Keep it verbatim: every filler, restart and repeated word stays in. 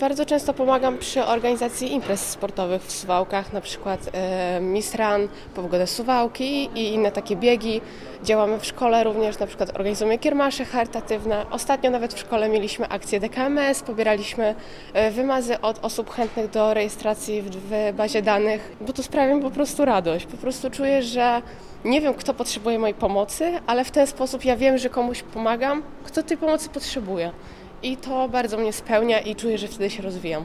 Bardzo często pomagam przy organizacji imprez sportowych w Suwałkach, na przykład e, Miss Run, Pogodę Suwałki i inne takie biegi. Działamy w szkole również, na przykład organizujemy kiermasze charytatywne. Ostatnio nawet w szkole mieliśmy akcję D K M S, pobieraliśmy e, wymazy od osób chętnych do rejestracji w, w bazie danych, bo to sprawia mi po prostu radość. Po prostu czuję, że nie wiem, kto potrzebuje mojej pomocy, ale w ten sposób ja wiem, że komuś pomagam, kto tej pomocy potrzebuje. I to bardzo mnie spełnia i czuję, że wtedy się rozwijam.